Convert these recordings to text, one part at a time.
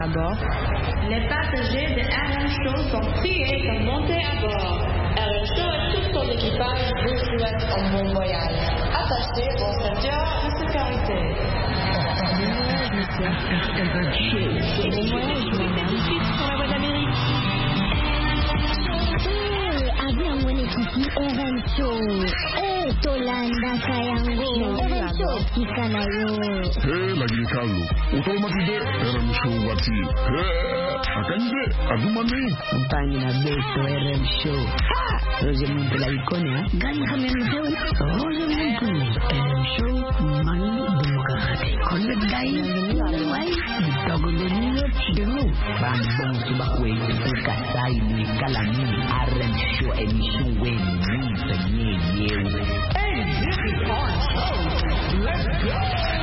À bord. Les passagers de RM Show sont priés de monter à bord. RM Show et tout son équipage vous souhaitent un bon voyage. Attachez vos ceintures de sécurité. RM Show. Bon voyage, madame. Suite sur la voie d'Amérique. Avion mwenyekiti RM Show. Tolanda Kayango. RM Show Kikanayo. Lakini Carlo, utomatize RM Show wati. Akanje, adumani. Mpani na beso RM Show. Roger Muntu la ikonia. Gani kama mzee? Roger Muntu. RM Show mani demokrati. Konde dai. Wai. Dogo benio chidelo. Bambon subakwe. Kasai ni kalami. RM Show emission wen ni penye yewe. Hey, this is our show. Let's go.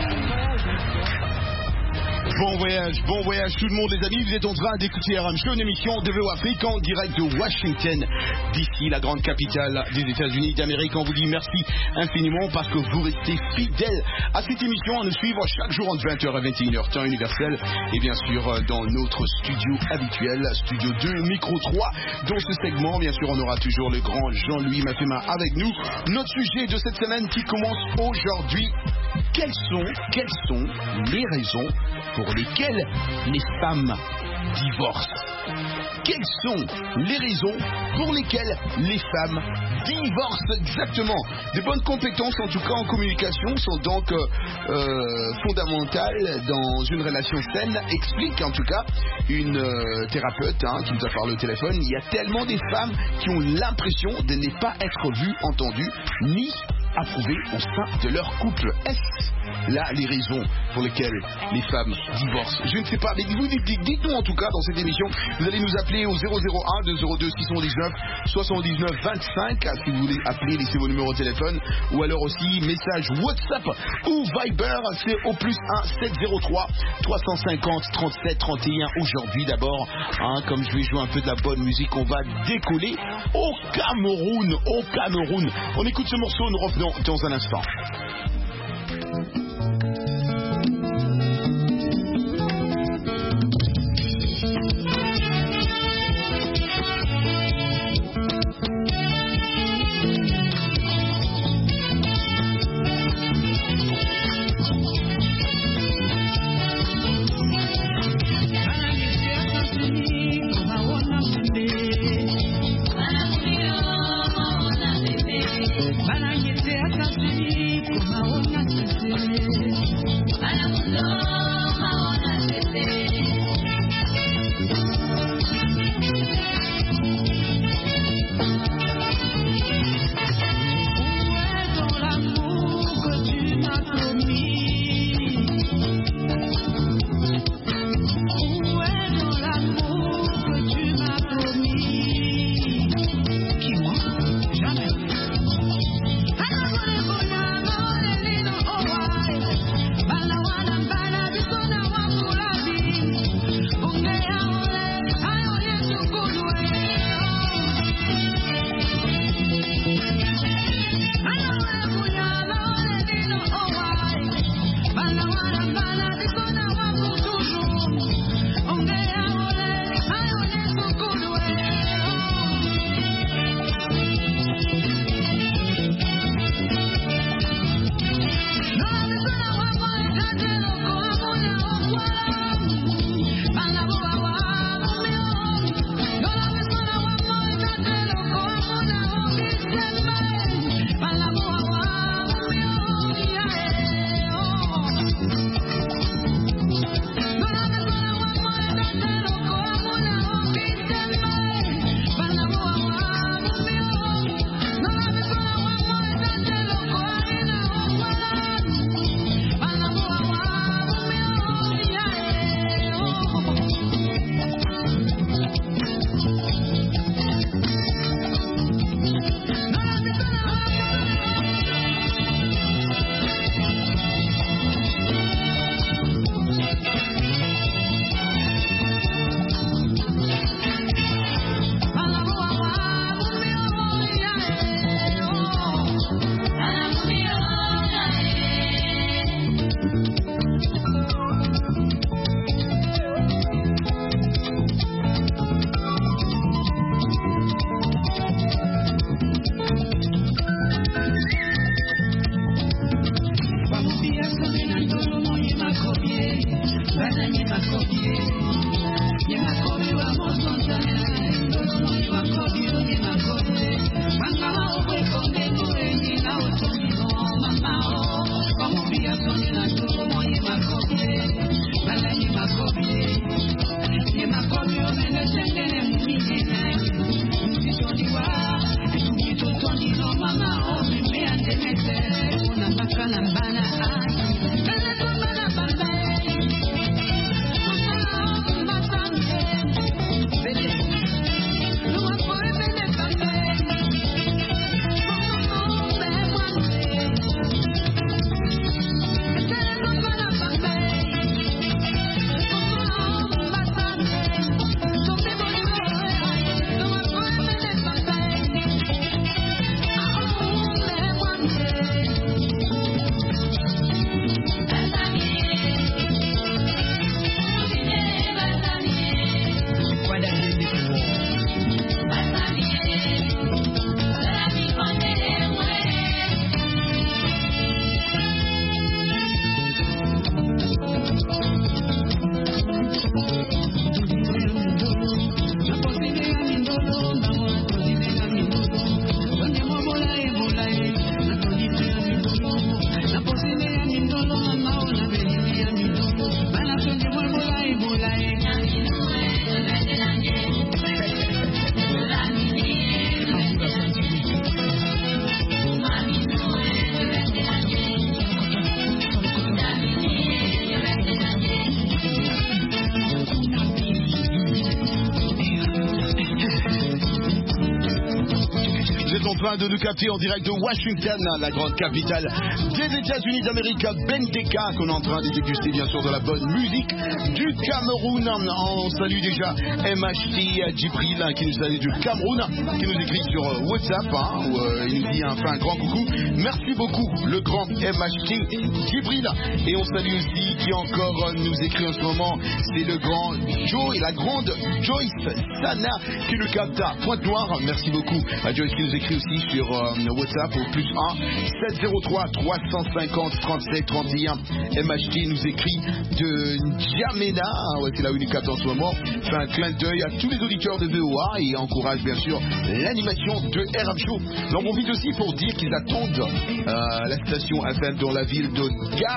Bon voyage tout le monde les amis, vous êtes en train d'écouter RM Show, une émission de VO Afrique en direct de Washington, d'ici la grande capitale des États-Unis d'Amérique. On vous dit merci infiniment parce que vous restez fidèles à cette émission, à nous suivre chaque jour entre 20h à 21h, temps universel, et bien sûr dans notre studio habituel, studio 2, micro 3. Dans ce segment, bien sûr, on aura toujours le grand Jean-Louis Mafema avec nous. Notre sujet de cette semaine qui commence aujourd'hui, quelles sont les raisons pour lesquelles les femmes divorcent? Quelles sont les raisons pour lesquelles les femmes divorcent exactement? Des bonnes compétences, en tout cas en communication, sont donc fondamentales dans une relation saine, explique en tout cas une thérapeute qui nous a parlé au téléphone. Il y a tellement des femmes qui ont l'impression de ne pas être vues, entendues, ni approuvées au sein de leur couple. Est-ce là les raisons pour lesquelles les femmes divorcent? Je ne sais pas, mais dites-nous en tout cas dans cette émission. Vous allez nous appeler au 001 202 619 79 25 si vous voulez appeler, laissez vos numéros de téléphone, ou alors aussi message WhatsApp ou Viber, c'est au plus 1 703 350 37 31. Aujourd'hui d'abord, comme je vais jouer un peu de la bonne musique, on va décoller au Cameroun. On écoute ce morceau, nous revenons dans un instant. Come on, train de nous capter en direct de Washington, la grande capitale des États-Unis d'Amérique, Benteka, qu'on est en train de déguster bien sûr de la bonne musique du Cameroun. On salue déjà MHT Djibril qui nous salue du Cameroun, qui nous écrit sur WhatsApp, où il nous dit un grand coucou. Merci beaucoup, le grand MHT Djibril. Et on salue aussi qui encore nous écrit en ce moment, c'est le grand Joe et la grande Joyce Sana qui nous capte à Pointe-Noire. Merci beaucoup à Joyce qui nous écrit aussi sur WhatsApp au +1 703 350 37 31. MHT nous écrit de N'Djamena, c'est là où il nous capte en ce moment. Fait un clin d'œil à tous les auditeurs de VOA et encourage bien sûr l'animation de RM Show. J'en profite aussi pour dire qu'ils attendent la station FM dans la ville de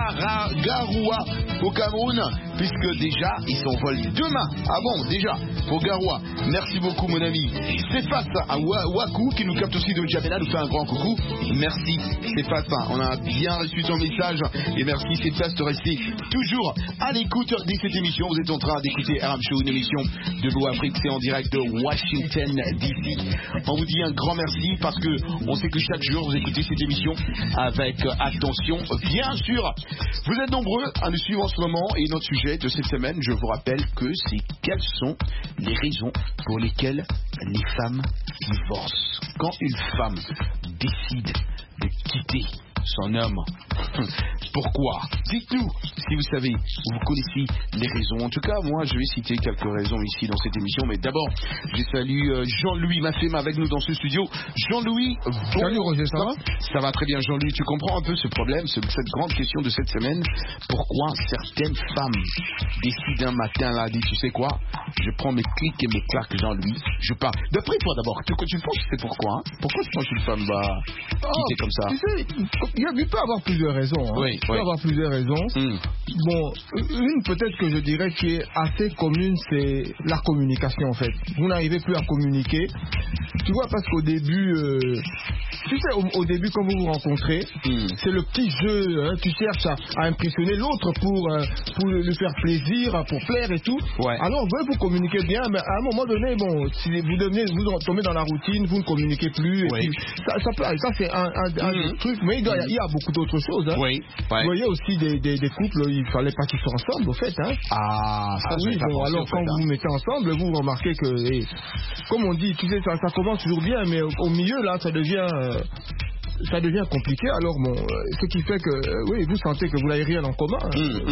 Garoua au Cameroun, puisque déjà ils s'envolent demain. Ah bon, déjà pour Garoua. Merci beaucoup mon ami. C'est face à Waku qui nous capte aussi de N'Djamena, nous fait un grand coucou. Merci, c'est face. On a bien reçu ton message et merci, c'est face de rester toujours à l'écoute de cette émission. Vous êtes en train d'écouter RM Show, une émission de VOA Afrique, c'est en direct de Washington DC. On vous dit un grand merci parce que on sait que chaque jour vous écoutez cette émission avec attention. Bien sûr, vous êtes nombreux à nous suivre en ce moment et notre sujet de cette semaine, je vous rappelle que c'est quelles sont les raisons pour lesquelles les femmes divorcent. Quand une femme décide de quitter son homme, pourquoi? Dites-nous si vous savez ou vous connaissez les raisons. En tout cas, moi, je vais citer quelques raisons ici dans cette émission. Mais d'abord, je salue Jean-Louis Maffema avec nous dans ce studio. Jean-Louis, salut Roger, ça va? Ça va très bien, Jean-Louis. Tu comprends un peu ce problème, cette grande question de cette semaine? Pourquoi certaines femmes décident un matin, là, disent, tu sais quoi? Je prends mes clics et mes claques, Jean-Louis. Je pars. D'après toi, d'abord, tu penses que c'est pourquoi? Pourquoi tu penses qu'une femme va quitter comme ça? Tu sais, il peut avoir plusieurs raisons. Hein. Oui, il peut avoir plusieurs raisons. Bon, une peut-être que je dirais qui est assez commune, c'est la communication en fait. Vous n'arrivez plus à communiquer. Tu vois, parce qu'au début, tu sais, au début quand vous vous rencontrez, c'est le petit jeu, hein, tu cherches à impressionner l'autre pour lui faire plaisir, pour plaire et tout. Ouais. Alors vous communiquez bien, mais à un moment donné, bon, si vous tombez dans la routine, vous ne communiquez plus. Et puis, ça c'est un truc, mais il y a beaucoup d'autres choses. Hein. Oui. Ouais. Vous voyez aussi des couples, il fallait pas qu'ils soient ensemble, au fait. Hein. Oui, bon, alors quand vous vous mettez ensemble, vous remarquez que, comme on dit, tu sais, ça commence toujours bien, mais au milieu, là, ça devient compliqué. Alors bon, ce qui fait que oui, vous sentez que vous n'avez rien en commun.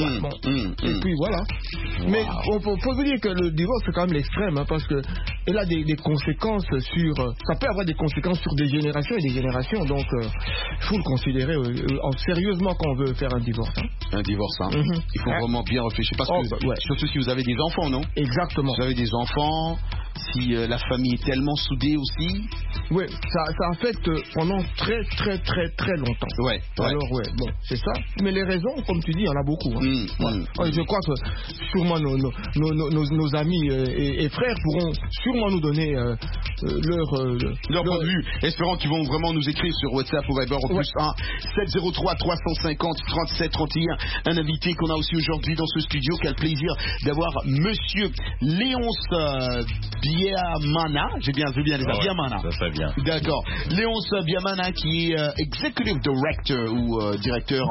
Et puis voilà. Mais on peut vous dire que le divorce c'est quand même l'extrême, hein, parce que il a des conséquences sur, ça peut avoir des conséquences sur des générations et des générations. Donc il faut le considérer sérieusement quand on veut faire un divorce. Hein. Un divorce, hein. Il faut vraiment bien réfléchir parce que surtout si vous avez des enfants, non? Exactement. Vous avez des enfants. Si la famille est tellement soudée aussi. Oui, ça affecte pendant très longtemps. Ouais. Alors bon, c'est ça. Mais les raisons, comme tu dis, il y en a beaucoup. Hein. Je crois que sûrement nos amis et frères pourront sûrement nous donner leur point de vue. Espérons qu'ils vont vraiment nous écrire sur WhatsApp ou Viber au +1 703 350 37 31. Un invité qu'on a aussi aujourd'hui dans ce studio. Quel plaisir d'avoir Monsieur Léonce Biamana, j'ai bien vu bien les Biamana. Ça fait bien. D'accord. Léonce Biamana qui est Executive Director ou directeur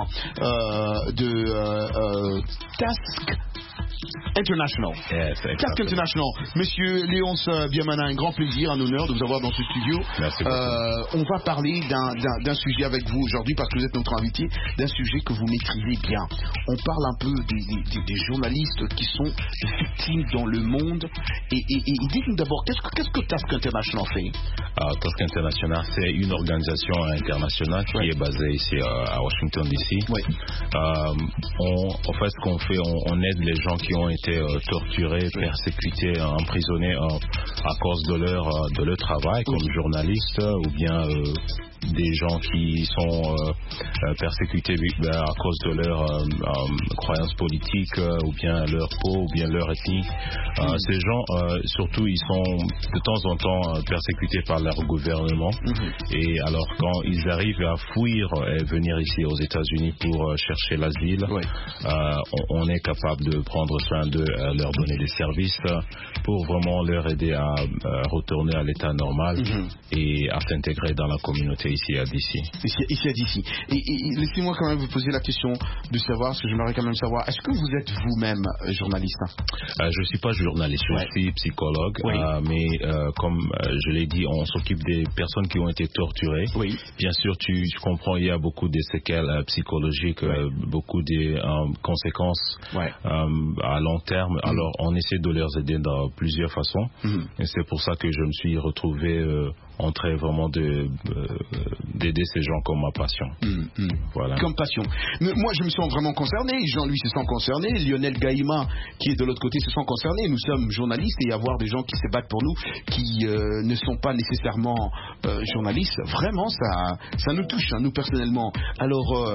de Task International. Yes, Task International. Monsieur Léonce Biamana, un grand plaisir, un honneur de vous avoir dans ce studio. Merci beaucoup. On va parler d'un sujet avec vous aujourd'hui parce que vous êtes notre invité, d'un sujet que vous maîtrisez bien. On parle un peu des journalistes qui sont victimes dans le monde. Et dites-nous d'abord, qu'est-ce que Task International fait? Task International, c'est une organisation internationale qui est basée ici à Washington DC. Oui. En fait, ce qu'on fait, on aide les gens qui ont été torturés, persécutés, emprisonnés à cause de leur travail comme journaliste ou bien des gens qui sont persécutés à cause de leur croyances politiques ou bien leur peau ou bien leur ethnie. Ces gens, surtout, ils sont de temps en temps persécutés par leur gouvernement. Et alors, quand ils arrivent à fuir et venir ici aux États-Unis pour chercher l'asile, on est capable de prendre soin d'eux, leur donner des services pour vraiment leur aider à retourner à l'état normal et à s'intégrer dans la communauté ici à DC. Ici à DC. Et laissez-moi quand même vous poser la question de savoir, parce que j'aimerais quand même savoir, est-ce que vous êtes vous-même journaliste? Je ne suis pas journaliste, je suis psychologue, mais comme je l'ai dit, on s'occupe des personnes qui ont été torturées. Bien sûr, tu comprends, il y a beaucoup de séquelles psychologiques, beaucoup de conséquences à long terme. Alors, on essaie de leur aider dans plusieurs façons. Et c'est pour ça que je me suis retrouvé en train vraiment d'aider ces gens comme ma passion. Voilà. Comme passion. Mais moi, je me sens vraiment concerné. Jean-Louis se sent concerné. Lionel Gaïma, qui est de l'autre côté, se sent concerné. Nous sommes journalistes et avoir des gens qui se battent pour nous, qui ne sont pas nécessairement journalistes, vraiment, ça nous touche, nous personnellement. Alors,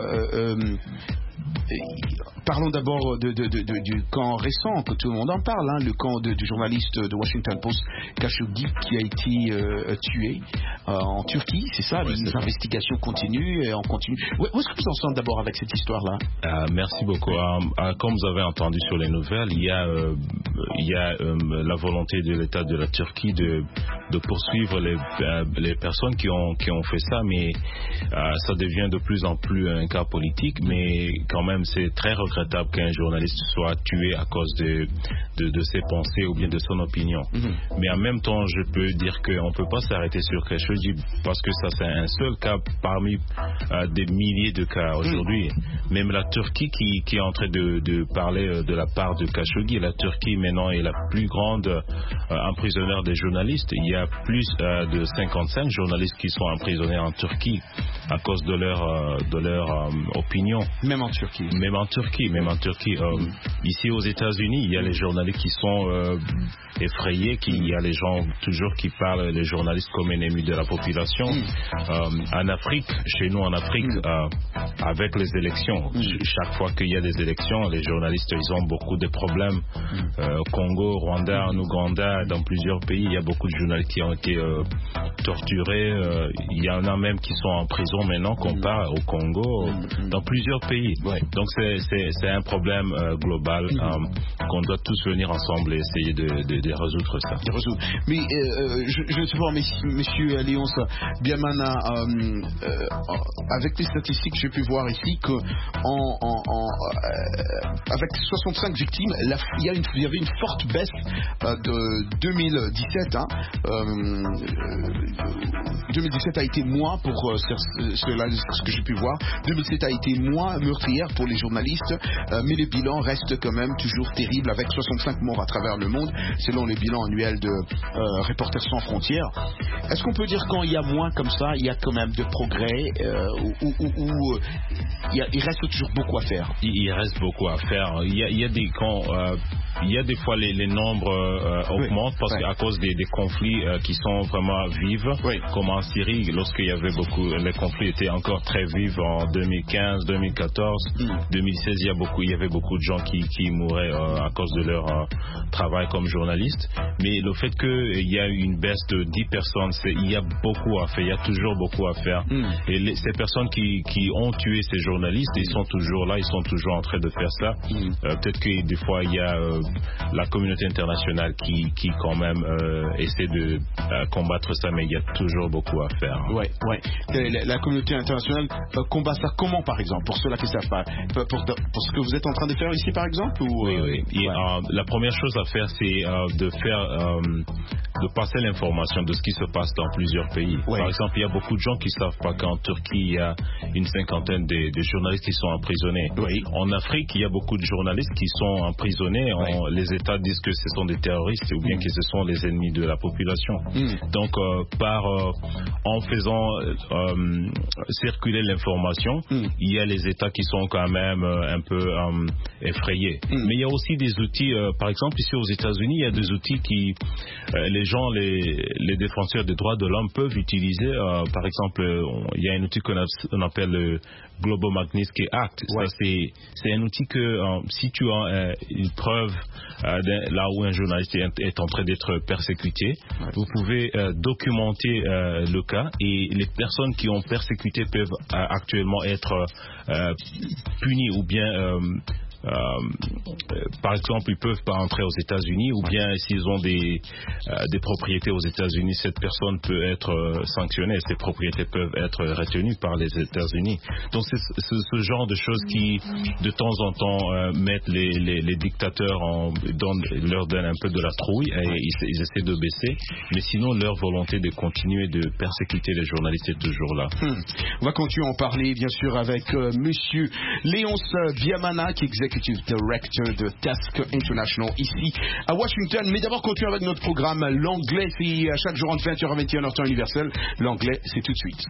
parlons d'abord du camp récent, que tout le monde en parle, le camp du journaliste de Washington Post, Khashoggi, qui a été tué en Turquie, c'est ça? Les investigations continuent et on continue. Où est-ce que vous en sentez d'abord avec cette histoire-là? Merci beaucoup. Comme vous avez entendu sur les nouvelles, il y a la volonté de l'État de la Turquie de poursuivre les personnes qui ont fait ça, mais ça devient de plus en plus un cas politique, mais quand même c'est très regrettable qu'un journaliste soit tué à cause de ses pensées ou bien de son opinion. Mais en même temps, je peux dire qu'on ne peut pas s'arrêter sur Khashoggi parce que ça c'est un seul cas parmi des milliers de cas aujourd'hui. Même la Turquie qui est en train de parler de la part de Khashoggi, la Turquie maintenant est la plus grande emprisonneur des journalistes. Il y a plus de 55 journalistes qui sont emprisonnés en Turquie à cause de leur opinion. Même en Turquie. Ici aux États-Unis, il y a les journalistes qui sont effrayés, il y a les gens toujours qui parlent les journalistes comme ennemis de la population. En Afrique, chez nous en Afrique, avec les élections, chaque fois qu'il y a des élections, les journalistes ils ont beaucoup de problèmes. Au Congo, Rwanda, en Ouganda, dans plusieurs pays, il y a beaucoup de journalistes qui ont été torturés. Il y en a même qui sont en prison maintenant, qu'on parle au Congo, dans plusieurs pays. Donc c'est un problème global qu'on doit tous venir ensemble et essayer de résoudre ça. Mais je ne sais pas, monsieur Léonce Biamana, avec les statistiques que j'ai pu voir ici, que avec 65 victimes, il y avait une forte baisse de 2017. 2017 a été moins pour ce que j'ai pu voir. 2017 a été moins meurtrière pour les journalistes, mais le bilan reste quand même toujours terrible avec 65 morts à travers le monde, selon les bilans annuels de Reporters sans frontières. Est-ce qu'on peut dire quand il y a moins comme ça, il y a quand même de progrès ou il reste toujours beaucoup à faire? Il reste beaucoup à faire. Il y a des fois les nombres augmentent parce qu'à cause des conflits qui sont vraiment vifs, comme en Syrie, lorsqu'il y avait les conflits étaient encore très vifs en 2015, 2014, 2016, il y avait beaucoup de gens qui mouraient à cause de leur travail comme journaliste. Mais le fait qu'il y a eu une baisse de 10 personnes, il y a beaucoup à faire, il y a toujours beaucoup à faire. Et ces personnes qui ont tué ces journalistes, ils sont toujours là, ils sont toujours en train de faire ça. Peut-être que des fois il y a la communauté internationale qui quand même essaie de combattre ça, mais il y a toujours beaucoup à faire. La communauté internationale combat ça comment, par exemple, pour ceux-là qui ne savent pas, pour ce que vous êtes en train de faire ici, par exemple ou, la première chose à faire, c'est de passer l'information de ce qui se passe dans plusieurs pays. Par exemple, il y a beaucoup de gens qui ne savent pas qu'en Turquie, il y a une cinquantaine de journalistes qui sont emprisonnés. En Afrique, il y a beaucoup de journalistes qui sont emprisonnés. Les États disent que ce sont des terroristes ou bien que ce sont les ennemis de la population. Donc, en faisant circuler l'information, il y a les États qui sont quand même un peu effrayés. Mais il y a aussi des outils, par exemple, ici aux États-Unis, il y a des outils les les gens, les défenseurs des droits de l'homme peuvent utiliser, par exemple, il y a un outil qu'on appelle le Global Magnitsky Act. Ouais. Ça, c'est un outil que si tu as une preuve là où un journaliste est en train d'être persécuté, vous pouvez documenter le cas, et les personnes qui ont persécuté peuvent actuellement être punies, ou bien par exemple, ils peuvent pas entrer aux États-Unis, ou bien s'ils ont des propriétés aux États-Unis, cette personne peut être sanctionnée, ces propriétés peuvent être retenues par les États-Unis. Donc c'est ce genre de choses qui, de temps en temps, mettent les dictateurs leur donnent un peu de la trouille, et ils essaient de baisser, mais sinon leur volonté de continuer de persécuter les journalistes est toujours là. On va continuer à en parler, bien sûr, avec monsieur Léonce Biamana, qui est Executive Director de Task International ici à Washington. Mais d'abord, continuons avec notre programme. L'anglais, c'est à chaque jour entre 20h à 21h temps universel. L'anglais, c'est tout de suite.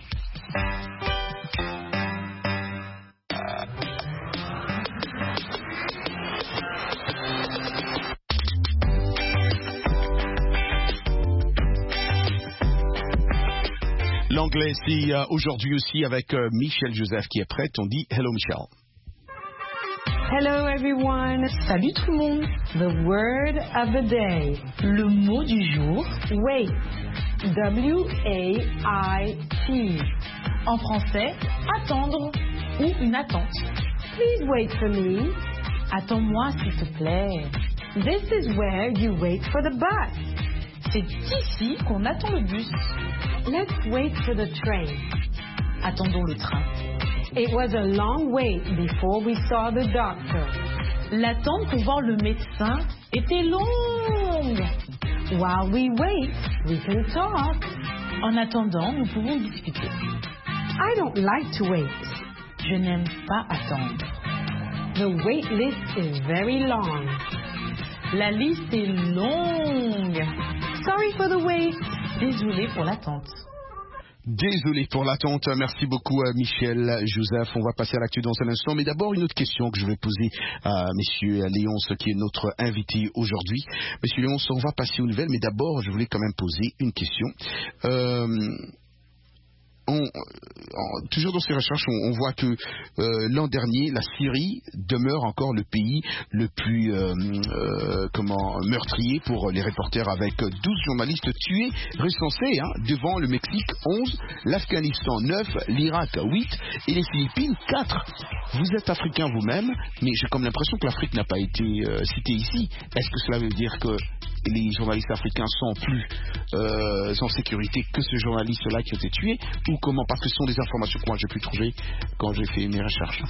L'anglais, c'est aujourd'hui aussi avec Michel Joseph qui est prête. On dit hello Michel. Hello everyone. Salut tout le monde. The word of the day. Le mot du jour. Wait. W-A-I-T. En français, attendre ou une attente. Please wait for me. Attends-moi s'il te plaît. This is where you wait for the bus. C'est ici qu'on attend le bus. Let's wait for the train. Attendons le train. It was a long wait before we saw the doctor. L'attente pour voir le médecin était longue. While we wait, we can talk. En attendant, nous pouvons discuter. I don't like to wait. Je n'aime pas attendre. The wait list is very long. La liste est longue. Sorry for the wait. Désolé pour l'attente. Désolé pour l'attente. Merci beaucoup Michel Joseph. On va passer à l'actu dans un instant. Mais d'abord, une autre question que je vais poser à monsieur Léonce, qui est notre invité aujourd'hui. Monsieur Léonce, on va passer aux nouvelles. Mais d'abord, je voulais quand même poser une question. Toujours dans ces recherches, on voit que l'an dernier, la Syrie demeure encore le pays le plus meurtrier pour les reporters, avec 12 journalistes tués recensés, devant le Mexique 11, l'Afghanistan 9, l'Irak 8 et les Philippines 4. Vous êtes africain vous-même, mais j'ai comme l'impression que l'Afrique n'a pas été citée ici. Est-ce que cela veut dire que les journalistes africains sont plus en sécurité que ce journaliste-là qui a été tué, ou comment? Parce que ce sont des informations que moi j'ai pu trouver quand j'ai fait mes recherches.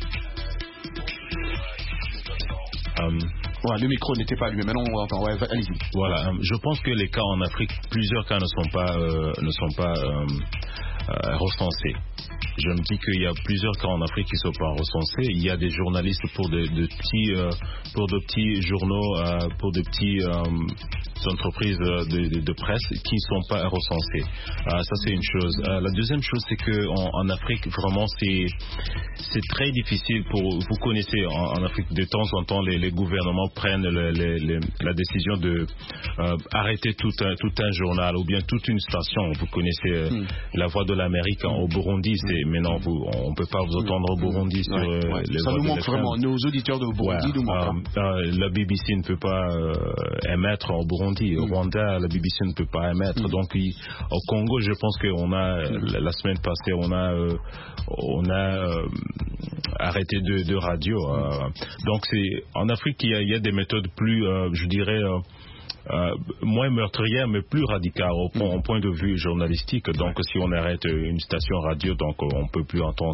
Le micro n'était pas allumé. Maintenant on entend. Ouais, allez-y. Voilà. Je pense que les cas en Afrique, plusieurs cas ne sont pas recensés. Je me dis qu'il y a plusieurs cas en Afrique qui ne sont pas recensés. Il y a des journalistes pour de petits journaux, pour de petites entreprises de presse qui ne sont pas recensés. Ça, c'est une chose. La deuxième chose, c'est qu'en Afrique, vraiment, c'est très difficile vous connaissez, en Afrique, de temps en temps, les gouvernements prennent la décision de arrêter tout un journal ou bien toute une station. Vous connaissez La Voix de l'Amérique au Burundi. Maintenant, on ne peut pas vous entendre au Burundi sur les ça nous manque vraiment. Nos auditeurs de Burundi nous manquent. La BBC ne peut pas émettre au Burundi. Au Rwanda, la BBC ne peut pas émettre. Donc, au Congo, je pense qu'on a, la semaine passée, on a arrêté de radio. Donc, en Afrique, il y a des méthodes plus, je dirais, moins meurtrière mais plus radicale au point de vue journalistique. Donc si on arrête une station radio, donc on peut plus entendre.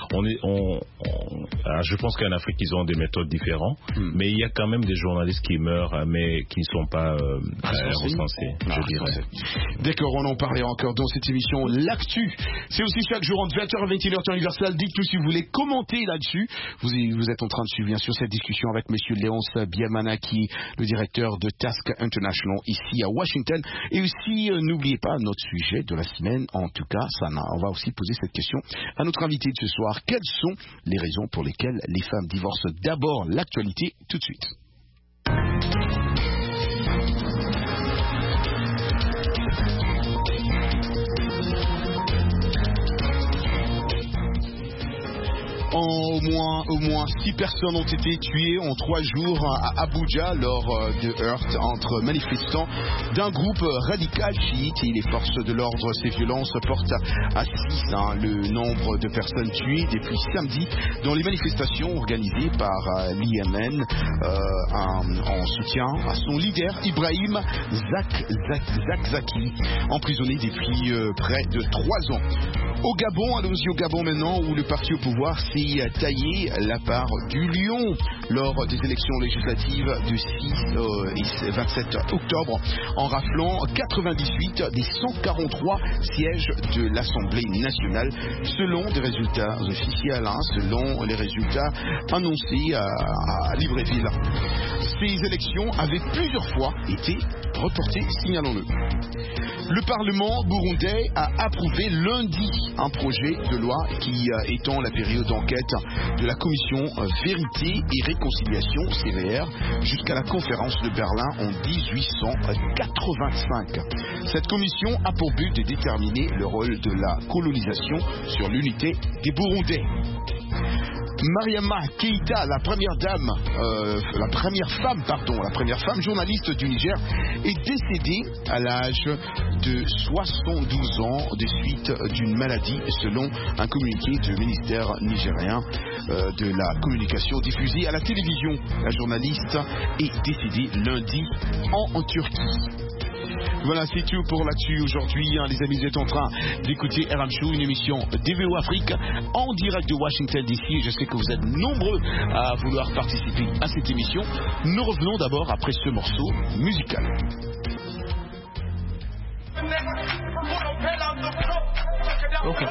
Je pense qu'en Afrique ils ont des méthodes différentes, mais il y a quand même des journalistes qui meurent mais qui ne sont pas recensés, je dirais. D'accord, on en parlait encore dans cette émission. L'actu, c'est aussi chaque jour entre 20h et 21h temps universel. Dites-nous si vous voulez commenter là-dessus. Vous êtes en train de suivre bien sûr cette discussion avec monsieur Léonce Biamana, qui est le directeur de Task International ici à Washington. Et aussi, n'oubliez pas notre sujet de la semaine. En tout cas, on va aussi poser cette question à notre invité de ce soir. Quelles sont les raisons pour lesquelles les femmes divorcent? D'abord, l'actualité, tout de suite. au moins 6 personnes ont été tuées en 3 jours à Abuja lors de heurts entre manifestants d'un groupe radical chiite et les forces de l'ordre. Ces violences portent à 6 le nombre de personnes tuées depuis samedi dans les manifestations organisées par l'IMN en soutien à son leader Ibrahim Zakzaki, emprisonné depuis près de 3 ans. Au Gabon, allons-y au Gabon maintenant, où le parti au pouvoir s'est taillé la part du lion lors des élections législatives du 6 et 27 octobre, en raflant 98 des 143 sièges de l'Assemblée nationale, selon des résultats officiels, selon les résultats annoncés à Libreville. Ces élections avaient plusieurs fois été reportées, signalons-le. Le Parlement burundais a approuvé lundi un projet de loi qui étend la période d'enquête de la commission Vérité et Réconciliation, CVR, jusqu'à la conférence de Berlin en 1885. Cette commission a pour but de déterminer le rôle de la colonisation sur l'unité des Burundais. Mariama Keïta, la première femme journaliste du Niger, est décédée à l'âge de 72 ans des suites d'une maladie, selon un communiqué du ministère nigérien de la communication diffusé à la télévision. La journaliste est décédée lundi en Turquie. Voilà, c'est tout pour là-dessus aujourd'hui. Les amis, vous êtes en train d'écouter RM Show, une émission DVO Afrique en direct de Washington DC. Et je sais que vous êtes nombreux à vouloir participer à cette émission. Nous revenons d'abord après ce morceau musical. Okay.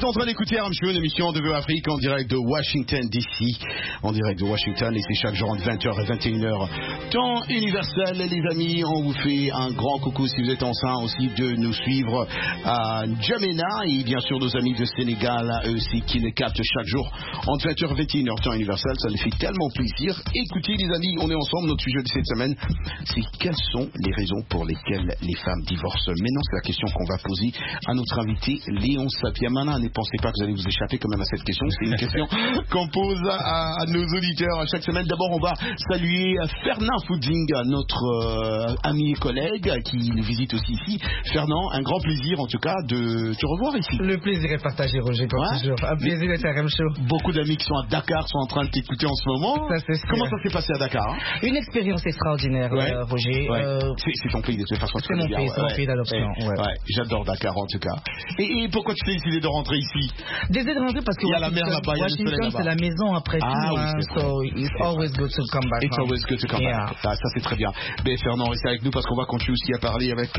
êtes en train d'écouter RM Show, une émission de VO Afrique en direct de Washington DC, en direct de Washington, et c'est chaque jour entre 20h et 21h, temps universel. Les amis, on vous fait un grand coucou si vous êtes enceinte aussi de nous suivre à N'Djamena, et bien sûr nos amis de Sénégal, eux aussi qui les captent chaque jour entre 20h et 21h, temps universel. Ça les fait tellement plaisir. Écoutez les amis, on est ensemble. Notre sujet de cette semaine, c'est quelles sont les raisons pour lesquelles les femmes divorcent. Maintenant, c'est la question qu'on va poser à notre invité Léon Sapiamana. Ne pensez pas que vous allez vous échapper quand même à cette question. C'est une question qu'on pose à nos auditeurs chaque semaine. D'abord, on va saluer Fernand Fouding, notre ami et collègue qui nous visite aussi ici. Fernand, un grand plaisir en tout cas de te revoir ici. Le plaisir est partagé, Roger, comme toujours. Un plaisir d'être à RM Show. Beaucoup d'amis qui sont à Dakar sont en train de t'écouter en ce moment. Comment ça s'est passé à Dakar? Une expérience extraordinaire, Roger. C'est ton pays de toute façon. C'est mon pays, c'est mon pays d'adoption. J'adore Dakar en tout cas. Et pourquoi tu t'es décidé de rentrer ici? Décidé de rentrer parce que il y a la mer là-bas, Washington, c'est la maison après tout. So it's always good to come back. It's always good to come back. Ça c'est très bien. Mais Fernand, restez avec nous parce qu'on va continuer aussi à parler avec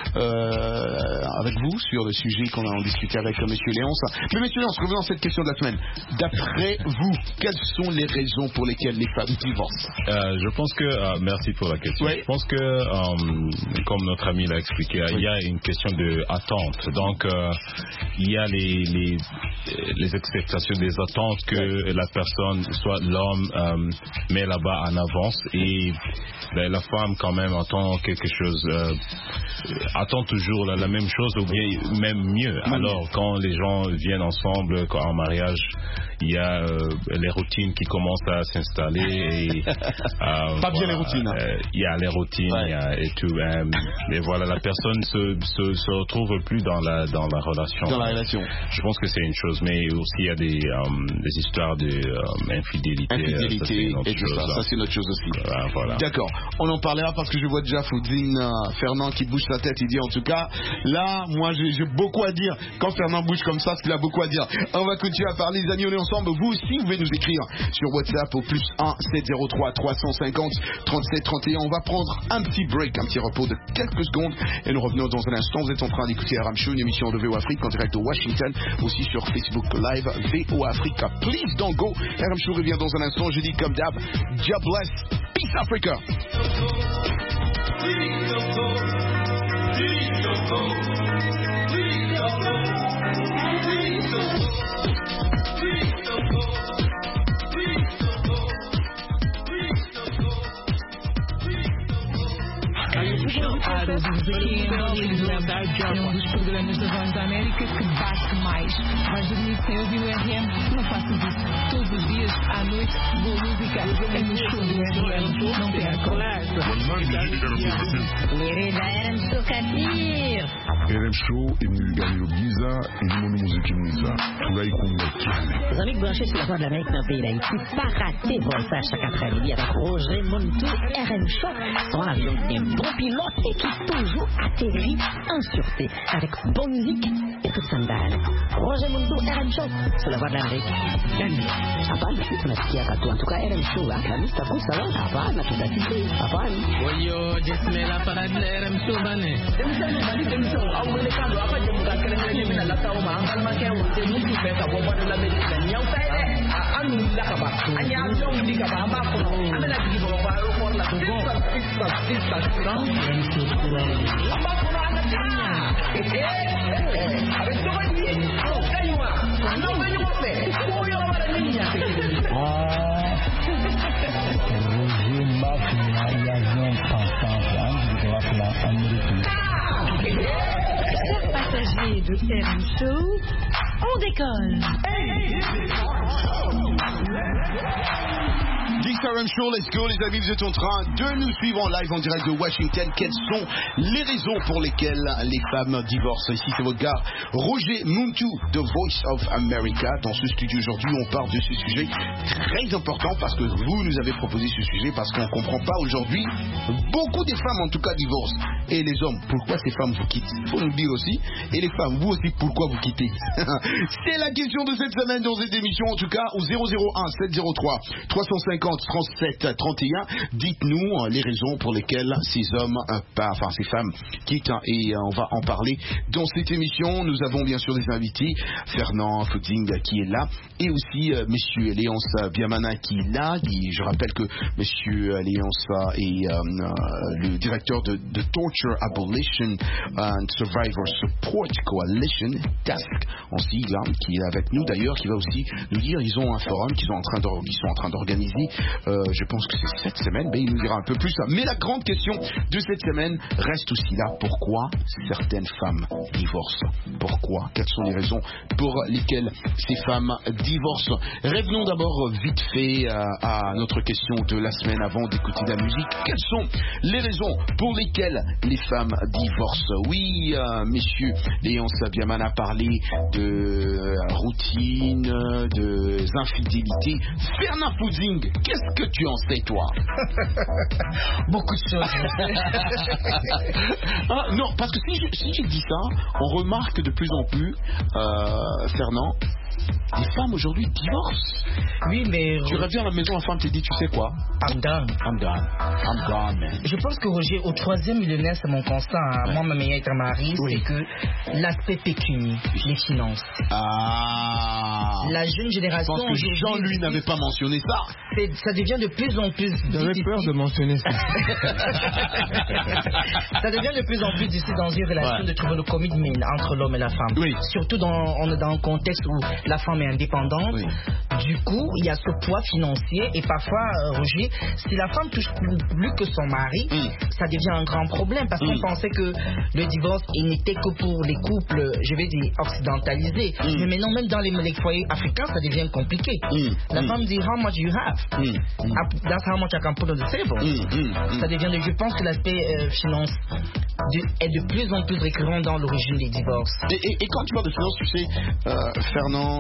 vous sur le sujet qu'on a discuté avec Monsieur Léonce. Mais Monsieur Léonce, revenons à cette question de la semaine. D'après vous, quelles sont les raisons pour lesquelles les femmes divorcent? Je pense que, merci pour la question. Je pense que, comme notre ami l'a expliqué, il y a une question d'attente. Donc, il y a les expectations des attentes que la personne, soit l'homme, met là-bas en avance, et la femme quand même attend quelque chose, attend toujours la même chose ou bien même mieux. Alors quand les gens viennent ensemble en mariage, il y a les routines qui commencent à s'installer et pas bien les routines. Il y a les routines et tout. Et voilà, la personne se retrouve plus dans la relation. Dans la relation. Je pense que c'est une chose, mais aussi il y a des histoires d'infidélité. Infidélité et tout ça. Ça c'est une autre chose aussi. Voilà. D'accord. On en parlera parce que je vois déjà Foudine Fernand qui bouge sa tête. Il dit en tout cas, là, moi j'ai beaucoup à dire. Quand Fernand bouge comme ça, c'est qu'il a beaucoup à dire. On va continuer à parler, les amis, on est ensemble. Vous aussi, vous pouvez nous écrire sur WhatsApp au +1 703 350 37 31. On va prendre un petit break, un petit repos de quelques secondes et nous revenons dans un instant. Vous êtes en train d'écouter RM Show, une émission de VO Afrique en direct de Washington, aussi sur Facebook Live VO Africa. Please don't go. RM Show revient dans un instant. Je dis comme d'hab, God bless, peace Africa. É um dos programas da Voz da América que bate mais. Vais dormir sem ouvir o RM? Não faças isso. Todos os dias, à noite, boa música é no show do RM. Não percam. RM Show imeganyiro byiza irimo n'umuziki mwiza turayikunda cyane. Les amis branchés sur la Voix de l'Amérique dans le pays d'Haïti, pas rater Volta chaque après-midi avec Roger Montou, RM Show, dans l'avion des bons pilotes et qui toujours atterrit en sûreté avec bonne musique et tout sandal. Roger Montou, RM Show, sur la Voix de l'Amérique. Hapana, tunasikia katu. En tout cas, RM Show, Alhamisi taku sawa. Hapana, tutatiki. Hapana. Oyo, jesmela para RM Show bane. Au mercado apa je bukan keren-keren mina la tahu mah kan makan wote mutu pesa bo bodo la medicina nyau pede anu la kaba anya jong di kaba apa ko amela di bo ba ro por la tugo sista apa ko ana tanya a ver tú vas bien no cayua no me yo pe ko yo la para niña Roger Mafia y avion ensemble de la Amérique. Chers passagers de RM Show, on décolle. RM Show, let's go les amis, vous êtes en train de nous suivre en live en direct de Washington. Quelles sont les raisons pour lesquelles les femmes divorcent? Ici c'est votre gars Roger Montou, The Voice of America. Dans ce studio aujourd'hui on parle de ce sujet très important parce que vous nous avez proposé ce sujet parce qu'on ne comprend pas aujourd'hui. Beaucoup des femmes en tout cas divorcent. Et les hommes, pourquoi ces femmes vous quittent? Il faut nous le dire aussi. Et les femmes, vous aussi, pourquoi vous quittez? C'est la question de cette semaine dans cette émission, en tout cas, au 001 703 350 37 31. Dites-nous les raisons pour lesquelles ces hommes, ces femmes quittent, et on va en parler dans cette émission. Nous avons bien sûr des invités, Fernand Fouding qui est là, et aussi Monsieur Léonce Biamana qui est là. Je rappelle que Monsieur Léonce est le directeur de Torture Abolition and Survivor Support Coalition, TASC en sigle, qui est avec nous d'ailleurs, qui va aussi nous dire, ils ont un forum qu'ils sont en train d'organiser, je pense que c'est cette semaine, il nous dira un peu plus. Mais la grande question de cette semaine reste aussi là, pourquoi certaines femmes divorcent? Pourquoi? Quelles sont les raisons pour lesquelles ces femmes divorcent? Revenons d'abord vite fait à notre question de la semaine avant d'écouter de la musique. Quelles sont les raisons pour lesquelles les femmes divorcent? Oui, messieurs, Léon Sabiaman a parlé de routine, de infidélité. Fernand Fouding, qu'est-ce que tu en sais, toi? Beaucoup de choses. Non, parce que si je dis ça, on remarque de plus en plus, Fernand, les femmes aujourd'hui divorcent. Oui, mais... Tu reviens à la maison, la femme te dit, tu sais quoi? I'm done, man. Je pense que, Roger, au 3e millénaire, c'est mon constat. Hein. Moi, ma meilleure mari, c'est que l'aspect pécunier, les finances. La jeune génération... Je pense que Jean, lui, n'avait pas mentionné ça. Ça devient de plus en plus... J'avais peur de mentionner ça. Ça devient de plus en plus difficile dans une relation de trouver le commitment entre l'homme et la femme. Oui. Surtout on est dans un contexte où la femme est indépendante. Oui. Du coup, il y a ce poids financier et parfois, Roger, si la femme touche plus que son mari, ça devient un grand problème parce qu'on pensait que le divorce, il n'était que pour les couples, je vais dire, occidentalisés. Mais maintenant, même dans les foyers africains, ça devient compliqué. La femme dit, how much you have? That's how much I can put on the table. Ça devient, je pense que l'aspect finance est de plus en plus récurrent dans l'origine des divorces. Et quand tu parles de finance, tu sais, Fernand,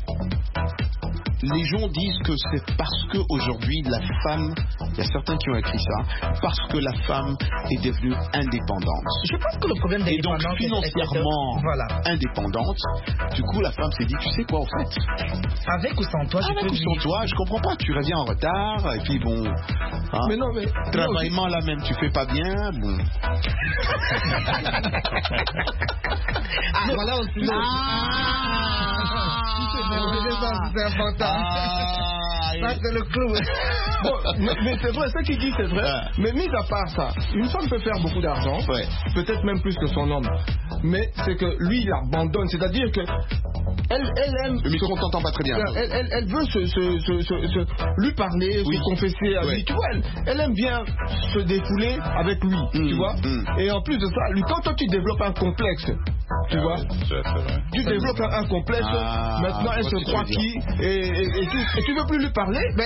les gens disent que c'est parce qu'aujourd'hui la femme, il y a certains qui ont écrit ça, parce que la femme est devenue indépendante. Je pense que le problème d'indépendance, et donc financièrement indépendante, du coup la femme s'est dit, tu sais quoi en fait, avec ou sans toi, avec ou sans toi, je comprends pas, tu reviens en retard, et puis bon, hein, mais non, mais travaillement là même tu fais pas bien, bon. Voilà aussi. C'est important. Ça c'est le clou. Bon, mais c'est vrai, ce qu'il dit c'est vrai. Mais mis à part ça, une femme peut faire beaucoup d'argent, peut-être même plus que son homme. Mais c'est que lui il abandonne, c'est-à-dire que elle aime. Le micro t'entend pas très bien. Elle veut lui parler, se confesser à lui. Tu vois, elle aime bien se défouler avec lui, tu vois. Et en plus de ça, quand toi tu développes un complexe, tu vois, tu développes un complexe. Maintenant elle se croit qui et tu veux plus lui parler, mais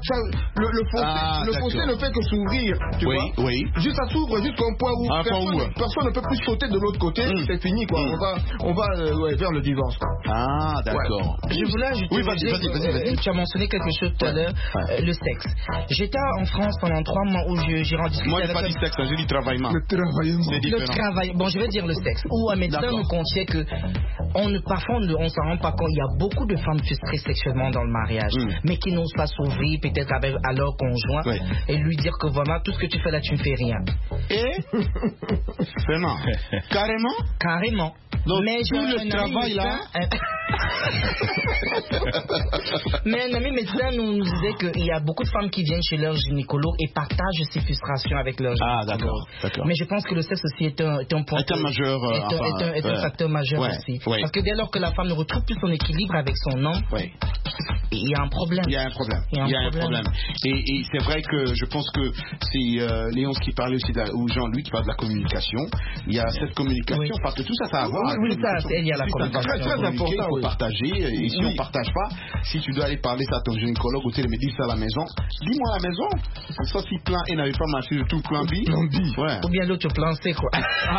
le fossé ne fait que s'ouvrir, tu vois. Juste ça s'ouvre jusqu'à un point où personne ne peut plus sauter de l'autre côté. C'est fini quoi. On va vers le divorce quoi. Ah d'accord. Je voulais ajouter, vas-y. Tu as mentionné quelque chose tout à l'heure, le sexe. J'étais en France pendant 3 mois où j'ai rendu. Moi j'ai pas dit sexe, j'ai dit travaillement. Le travail. Bon, je vais dire le sexe. Où un médecin nous confiait que parfois on s'en rend pas compte. Il y a beaucoup de femmes frustrées sexuellement dans le mariage, mais qui n'osent pas s'ouvrir peut-être à leur conjoint et lui dire que vraiment tout ce que tu fais là tu ne fais rien. Et vraiment carrément. Donc mais tout le travail là. Mais un ami médecin nous disait qu'il y a beaucoup de femmes qui viennent chez leur gynécologue et partagent ces frustrations avec leur gynécologue. D'accord. Mais je pense que le sexe aussi est un point majeur, est un facteur majeur aussi. Parce que dès lors que la femme ne retrouve plus son équilibre avec son homme, il y a un problème. Il y a un problème. Et c'est vrai que je pense que c'est Léonce qui parlait aussi, ou Jean-Louis qui parle de la communication. Il y a cette communication parce que tout ça a à voir. Oui, il y a la communication. C'est très important. Il faut partager. Et si on ne partage pas, si tu dois aller parler ça à ton gynécologue ou tu me dis ça à la maison, dis-moi à la maison. Soit si plan A n'avait pas marché du tout, plan B. Ou bien l'autre plan C quoi.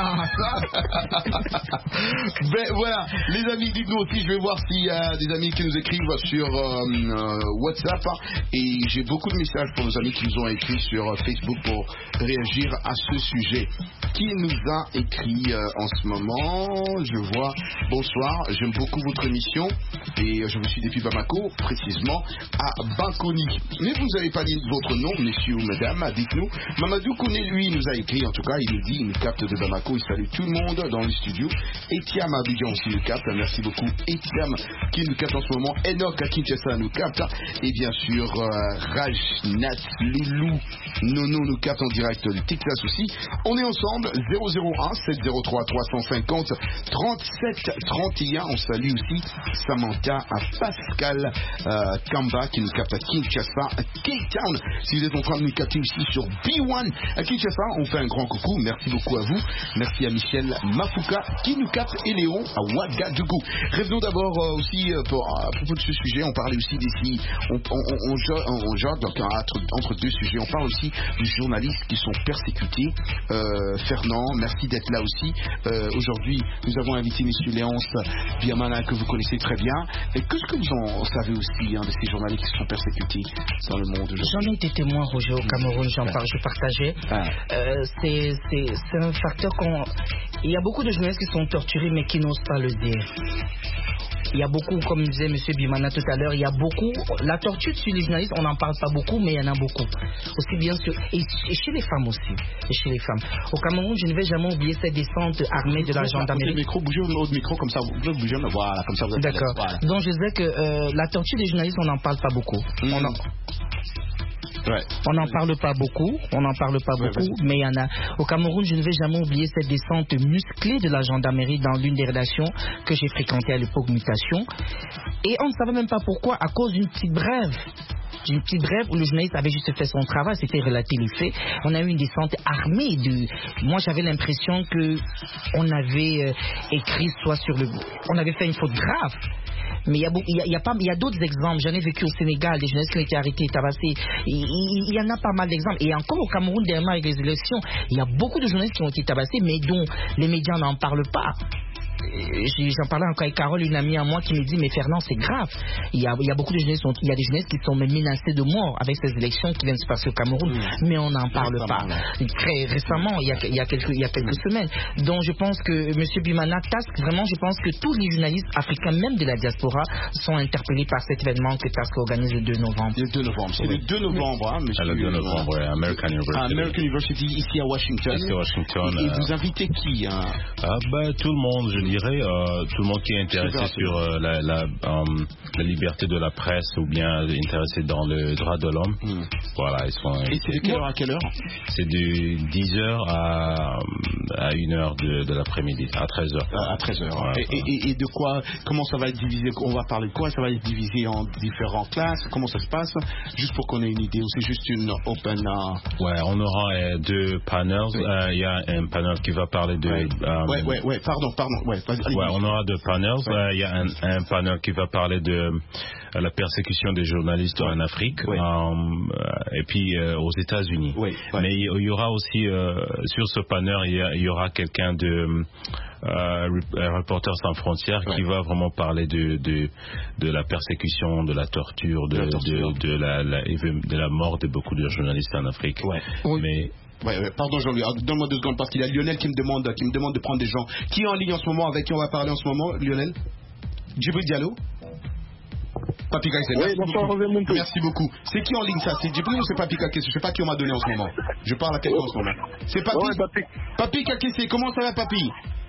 Ben voilà, les amis, dites-nous aussi, je vais voir s'il y a des amis qui nous écrivent sur WhatsApp, et j'ai beaucoup de messages pour nos amis qui nous ont écrit sur Facebook pour réagir à ce sujet. Qui nous a écrit en ce moment? je vois. Bonsoir, j'aime beaucoup votre émission et je me suis depuis Bamako, précisément à Bankoni. Mais vous n'avez pas dit votre nom, messieurs ou madame, dites-nous. Mamadou Kone, lui, nous a écrit, en tout cas, il nous dit, il nous capte de Bamako, il salue tout le monde dans le studio. Etiam Abidjan aussi nous capte, merci beaucoup. Etiam qui nous capte en ce moment, Enoch à Kinshasa nous capte, et bien sûr Rajnat Loulou Nono nous capte en direct du Texas aussi. On est ensemble, 001 703 350 37 31. On salue aussi Samantha à Pascal Kamba qui nous capte à Kinshasa, à Cape Town. Si vous êtes en train de nous capter aussi sur B1 à Kinshasa, on fait un grand coucou. Merci beaucoup à vous. Merci à Michel Mafuka qui nous capte et Léon à Ouagadougou. Revenons d'abord aussi à propos de ce sujet. On parlait aussi d'ici. On jorde donc entre deux sujets. On parle aussi des journalistes qui sont persécutés. Fernand, merci d'être là aussi. Aujourd'hui, nous avons invité M. Léonce Biamana que vous connaissez très bien. Et qu'est-ce que vous en savez aussi de ces journalistes qui sont persécutés dans le monde aujourd'hui? J'en ai été témoin, Roger, au Cameroun, je partageais. C'est un facteur qu'on... Il y a beaucoup de journalistes qui sont torturés mais qui n'osent pas le dire. Il y a beaucoup, comme disait M. Bimana tout à l'heure, il y a beaucoup. La torture sur les journalistes, on n'en parle pas beaucoup, mais il y en a beaucoup. Aussi bien sûr, et chez les femmes aussi. Et chez les femmes. Au Cameroun, je ne vais jamais oublier cette descente armée de la gendarmerie. Bougez l'autre micro, comme ça, vous bougez, voilà, comme ça vous êtes. D'accord. Voilà. Donc je disais que la torture des journalistes, on n'en parle pas beaucoup. On n'en parle pas beaucoup, mais il y en a. Au Cameroun, je ne vais jamais oublier cette descente musclée de la gendarmerie dans l'une des rédactions que j'ai fréquentées à l'époque Mutation. Et on ne savait même pas pourquoi, à cause d'une petite brève. Où le journaliste avait juste fait son travail, c'était relater les faits. On a eu une descente armée Moi, j'avais l'impression que on avait écrit soit sur le... On avait fait une faute grave. Mais il y a d'autres exemples. J'en ai vécu au Sénégal, des journalistes qui ont été arrêtés, tabassés. Il y en a pas mal d'exemples. Et encore au Cameroun, dernièrement avec les élections, il y a beaucoup de journalistes qui ont été tabassés, mais dont les médias n'en parlent pas. J'en parlais encore avec Carole, une amie à moi, qui me dit mais Fernand, c'est grave. Il y a beaucoup de journalistes, il y a des journalistes qui sont même menacés de mort avec ces élections qui viennent se passer au Cameroun, mais on n'en parle pas. Très récemment, il y a quelques semaines. Donc je pense que M. Bimana Task, vraiment, je pense que tous les journalistes africains, même de la diaspora, sont interpellés par cet événement que Task organise le 2 novembre. Le 2 novembre, c'est le 2 novembre, monsieur. Le 2 novembre, American University. American University, ici à Washington. Et vous invitez qui tout le monde, je dirais, tout le monde qui est intéressé sur la liberté de la presse ou bien intéressé dans le droit de l'homme. Voilà, ils sont. Et c'est de quelle heure à quelle heure? C'est de 10h à 1h de l'après-midi, à 13h. À 13h. Voilà. Et de quoi, comment ça va être divisé? On va parler de quoi? Ça va être divisé en différentes classes? Comment ça se passe? Juste pour qu'on ait une idée, ou c'est juste une open... Ouais, on aura deux panels. Il y a un panel qui va parler de... on aura deux panels. Il y a un panel qui va parler de la persécution des journalistes en Afrique et puis aux États-Unis. Mais il y aura aussi sur ce panel, il y aura quelqu'un de Reporters sans frontières qui va vraiment parler de la persécution, de la torture, de la mort de beaucoup de journalistes en Afrique. Mais pardon Jean-Louis, donne-moi 2 secondes parce qu'il y a Lionel qui me demande de prendre des gens. Qui est en ligne en ce moment, avec qui on va parler en ce moment, Lionel? Djibril Diallo? Papi Kakissé, merci beaucoup. C'est qui en ligne ça? C'est Djibril ou c'est Papi Kakissé? Je sais pas qui on m'a donné en ce moment. Je parle à quelqu'un en ce moment. C'est Papi. Papi Kakissé, comment ça va Papi?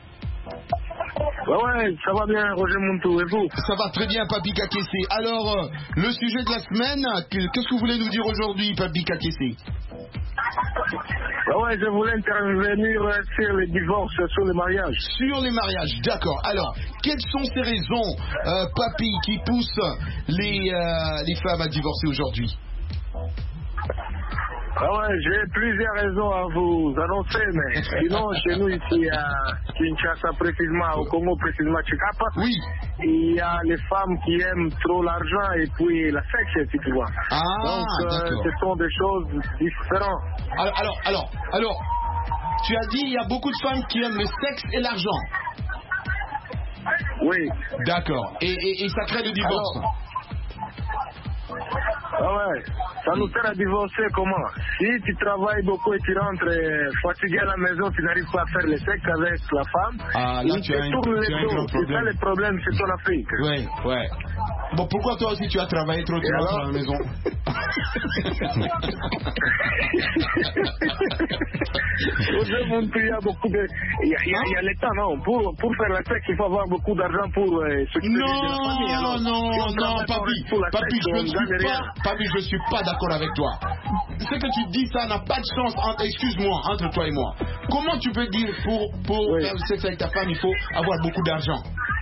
Ouais, ça va bien, Roger Montou, et vous? Ça va très bien, Papi Kakissé. Alors, le sujet de la semaine, qu'est-ce que vous voulez nous dire aujourd'hui, Papi Kakissé? Ouais, je voulais intervenir sur les divorces, sur les mariages. Sur les mariages, d'accord. Alors, quelles sont ces raisons, Papi, qui poussent les femmes à divorcer aujourd'hui? J'ai plusieurs raisons à vous annoncer, mais sinon, chez nous ici à Kinshasa, précisément, au Congo, précisément à Chikapa, il y a les femmes qui aiment trop l'argent et puis la sexe, si tu vois. Donc, ce sont des choses différentes. Alors, tu as dit il y a beaucoup de femmes qui aiment le sexe et l'argent. Oui. D'accord. Et ça crée le divorce. Ça nous sert à divorcer comment? Si tu travailles beaucoup et tu rentres fatigué à la maison, tu n'arrives pas à faire le sexe avec la femme, là, tu as un grand problème. C'est ça le problème, c'est ton Afrique. Ouais, ouais. Bon, pourquoi toi aussi tu as travaillé trop, tu rentres à la maison? Il y a beaucoup de... Il y a l'État, non? Pour faire la sexe, il faut avoir beaucoup d'argent pour s'occuper de la famille. Alors, non, papi, je ne suis pas d'accord avec toi. Ce que tu dis, ça n'a pas de sens, excuse-moi, entre toi et moi. Comment tu peux dire pour faire le sexe avec ta femme, il faut avoir beaucoup d'argent?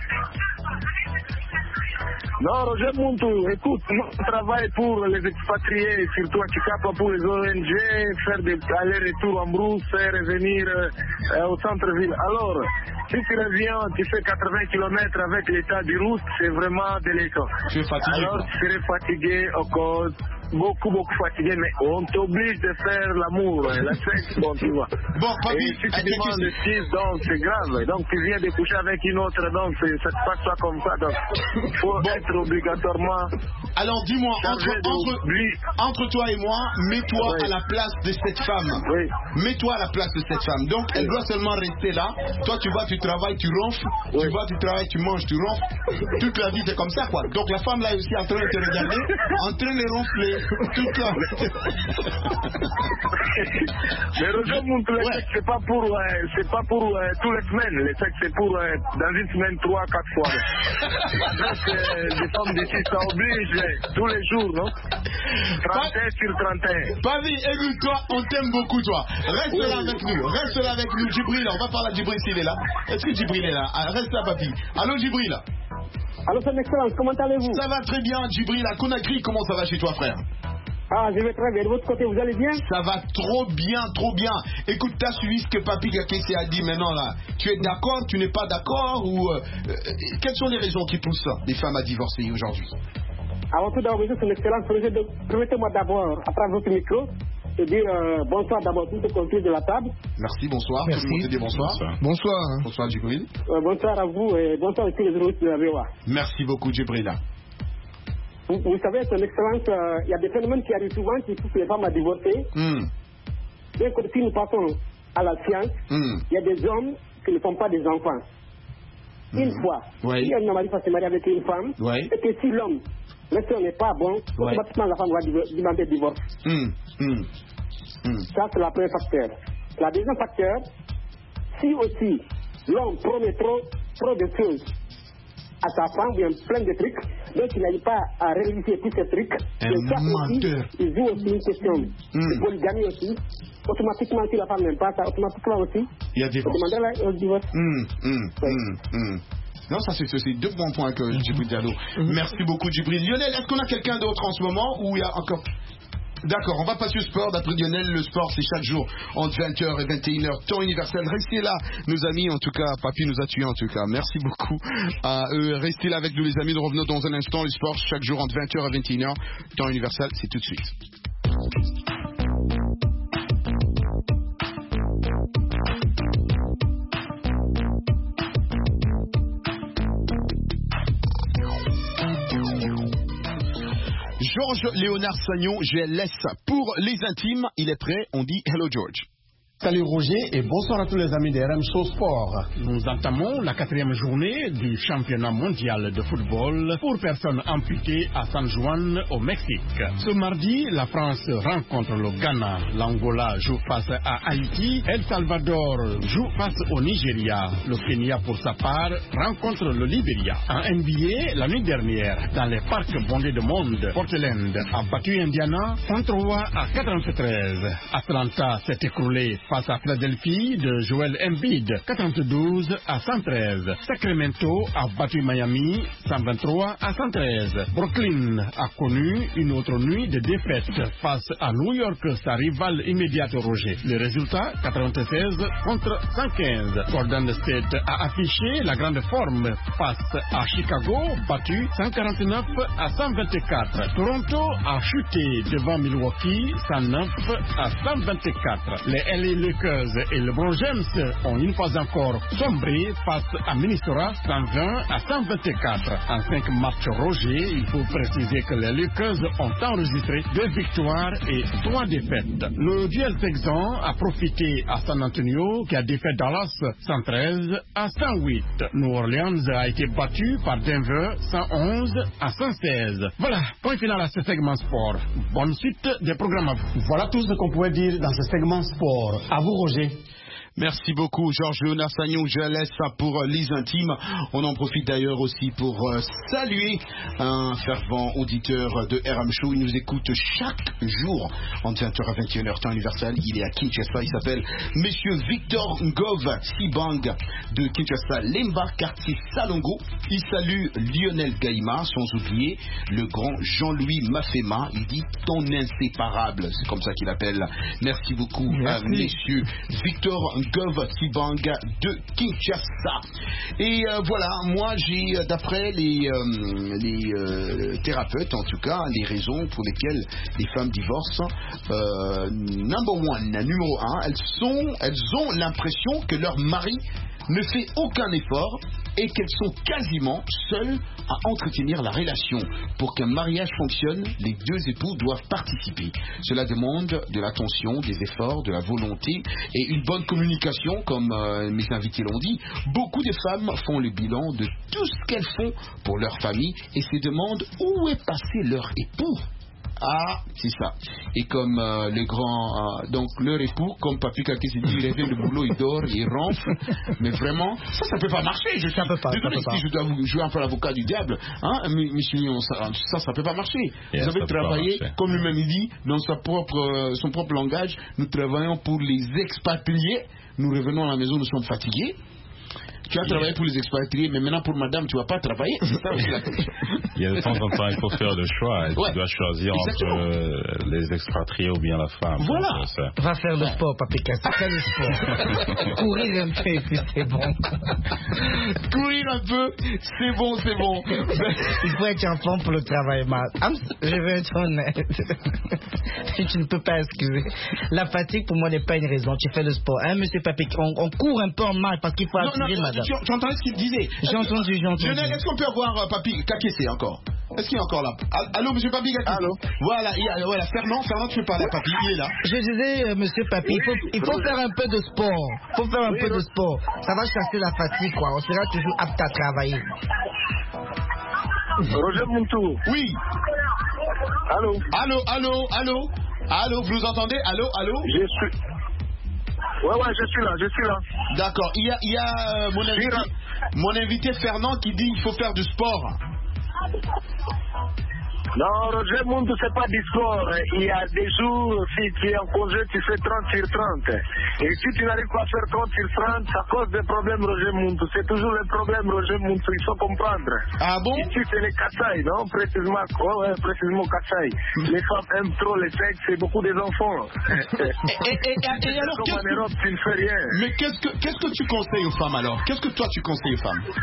Non, Roger Muntu, écoute, moi je travaille pour les expatriés, surtout à Chicapa, pour les ONG, faire des allers-retours en brousse, faire revenir au centre-ville. Alors, si tu reviens, tu fais 80 km avec l'état du Rousse, c'est vraiment délicat. Tu es fatigué. Alors, tu serais fatigué au cause, beaucoup fatigué, mais on t'oblige de faire l'amour, la sexe, bon, tu vois. Bon, papi, et si tu demandes le 6, donc c'est grave. Donc tu viens de coucher avec une autre, donc ça se passe pas comme ça. Donc il faut être obligatoirement. Alors dis-moi, entre toi et moi, mets-toi à la place de cette femme. Oui. Mets-toi à la place de cette femme. Donc elle doit seulement rester là. Toi tu vas, tu travailles, tu ronfles. Tu vas, tu travailles, tu manges, tu ronfles. Toute la vie c'est comme ça quoi. Donc la femme là est aussi en train de te regarder, en train de ronfler. Toute la Mais Roger Muntu, le sexe c'est pas pour tous les semaines. Le sexe c'est pour dans une semaine 3-4 fois. Donc les femmes d'ici ça oblige tous les jours, non? 31 sur 31. Pavi, écoute-toi, on t'aime beaucoup toi. Reste là avec nous, reste là avec nous. Djibril, on va parler à Djibril s'il est là. Est-ce que Djibril est là? Reste là papi. Allô Djibril. Allô, son excellence, comment allez-vous? Ça va très bien, Djibril. À Conakry, comment ça va chez toi, frère? Ah, je vais très bien. De votre côté, vous allez bien? Ça va trop bien, trop bien. Écoute, t'as suivi ce que Papi Gakessi a dit maintenant là. Tu es d'accord, tu n'es pas d'accord ou quelles sont les raisons qui poussent les femmes à divorcer aujourd'hui? Avant tout d'abord, son excellence, permettez-moi d'abord, à travers votre micro, de dire bonsoir d'abord tout le contenu de la table. Merci, bonsoir. Merci. Tout le monde te dit bonsoir. Bonsoir. Bonsoir, Djibril. Bonsoir à vous et bonsoir à tous les journalistes de la VOA. Merci beaucoup, Djibril. Vous savez, son excellence, il y a des phénomènes qui arrivent souvent qui poussent les femmes à divorcer. Bien que si nous passons à la science, il y a des hommes qui ne font pas des enfants. Une fois, si un homme arrive à se marier avec une femme, et que si l'homme, le n'est pas bon, automatiquement la femme va demander divorce. Ça, c'est le premier facteur. Le deuxième facteur, si aussi l'homme promet trop de choses à sa femme, bien plein de trucs, donc il n'arrive pas à réaliser tous ces trucs. Et ça aussi, il joue aussi une question de polygamie aussi. Automatiquement, si la femme n'aime pas ça, automatiquement aussi, il y a divorce. Demander le divorce. Non, ça c'est deux bons points que Djibril Diallo. Merci beaucoup, Djibril. Lionel, est-ce qu'on a quelqu'un d'autre en ce moment ou il y a encore... D'accord, on va passer au sport. D'après Lionel, le sport c'est chaque jour entre 20h et 21h, temps universel. Restez là, nos amis, en tout cas, Papi nous a tués en tout cas. Merci beaucoup à eux. Restez là avec nous les amis, nous revenons dans un instant. Le sport chaque jour entre 20h et 21h, temps universel, c'est tout de suite. Georges Léonard Sagnon, GLS. Pour les intimes, il est prêt, on dit hello George. Salut Roger et bonsoir à tous les amis de RM Show Sport. Nous entamons la 4e journée du championnat mondial de football pour personnes amputées à San Juan au Mexique. Ce mardi, la France rencontre le Ghana, l'Angola joue face à Haïti, El Salvador joue face au Nigeria, le Kenya pour sa part rencontre le Libéria. En NBA, la nuit dernière, dans les parcs bondés de monde, Portland a battu Indiana 103-93. Atlanta s'est écroulé face à Philadelphie de Joel Embiid, 92-113. Sacramento a battu Miami, 123-113. Brooklyn a connu une autre nuit de défaite face à New York, sa rivale immédiate Roger. Le résultat, 96-115. Golden State a affiché la grande forme face à Chicago, battu 149-124. Toronto a chuté devant Milwaukee, 109-124. Les LA Lakers et LeBron James ont une fois encore sombré face à Minnesota 120 à 124. En 5 matchs, Roger, il faut préciser que les Lakers ont enregistré 2 victoires et 3 défaites. Le duel texan a profité à San Antonio qui a défait Dallas 113 à 108. New Orleans a été battu par Denver 111 à 116. Voilà, point final à ce segment sport. Bonne suite des programmes à vous. Voilà tout ce qu'on pouvait dire dans ce segment sport. À vous, Roger. Merci beaucoup, Georges-Léonard Sagnon. Je laisse ça pour les intimes. On en profite d'ailleurs aussi pour saluer un fervent auditeur de RM Show. Il nous écoute chaque jour en 20h à 21h temps universel. Il est à Kinshasa. Il s'appelle Monsieur Victor Ngov Sibang de Kinshasa, Lemba, quartier Salongo. Il salue Lionel Gaïma, sans oublier le grand Jean-Louis Mafema. Il dit ton inséparable. C'est comme ça qu'il appelle. Merci beaucoup à Monsieur Victor Ngov Sibang de Kinshasa. Et voilà, moi j'ai, d'après les thérapeutes en tout cas, les raisons pour lesquelles les femmes divorcent, numéro 1, elles ont l'impression que leur mari ne fait aucun effort et qu'elles sont quasiment seules à entretenir la relation. Pour qu'un mariage fonctionne, les deux époux doivent participer. Cela demande de l'attention, des efforts, de la volonté et une bonne communication, comme mes invités l'ont dit. Beaucoup de femmes font le bilan de tout ce qu'elles font pour leur famille et se demandent où est passé leur époux. Ah, c'est ça. Et comme le grand... donc leur époux, comme Papi Kaki s'est dit, il revient du boulot, il dort, il ronfle. Mais vraiment, ça peut pas marcher. Ça peut pas. Désolé si je dois vous jouer un peu l'avocat du diable. Hein, Monsieur Lyon, ça peut pas marcher. Vous avez travaillé, comme lui-même il dit, dans son propre langage, nous travaillons pour les expatriés. Nous revenons à la maison, nous sommes fatigués. Tu as travaillé pour les expatriés, mais maintenant pour madame, tu ne vas pas travailler. C'est ça aussi la question. Il y a de temps en temps, il faut faire le choix. Tu dois choisir entre les expatriés ou bien la femme. Voilà. Va faire le sport, Papika. Fais le sport. Courir un peu, et puis c'est bon. Courir un peu, c'est bon, c'est bon. Il faut être en forme pour le travail, je vais être honnête. Si tu ne peux pas excuser. La fatigue, pour moi, n'est pas une raison. Tu fais le sport. Hein, monsieur Papika, on court un peu en marche parce qu'il faut attirer madame. Tu entendais ce qu'il disait? J'ai entendu. Lionel, est-ce qu'on peut avoir Papi Kakessé encore? Est-ce qu'il est encore là? Allô, monsieur Papi Kakessé? Allô? Voilà, Fernand, tu peux parler à Papi, il est là. Je disais, monsieur Papi, il faut faire un peu de sport. Ça va chasser la fatigue, quoi. On sera toujours apte à travailler. Roger Muntou. Oui. Allô? Allô, vous nous entendez? Allô? Je suis... Ouais, je suis là. D'accord. Il y a mon invité Fernand qui dit qu'il faut faire du sport. Non, Roger Muntou, c'est pas du sport. Il y a des jours, si tu es en congé, tu fais 30 sur 30. Et si tu n'arrives pas à faire 30 sur 30, ça cause des problèmes, Roger Muntou. C'est toujours le problème, Roger Muntou. Il faut comprendre. Ah bon? Ici, c'est les Kassai, non? Précisément Kassai. Les femmes aiment trop les sexes et beaucoup des enfants. et alors, comme en Europe, tu ne fais rien. Mais qu'est-ce que tu conseilles aux femmes alors? Qu'est-ce que toi tu conseilles aux femmes?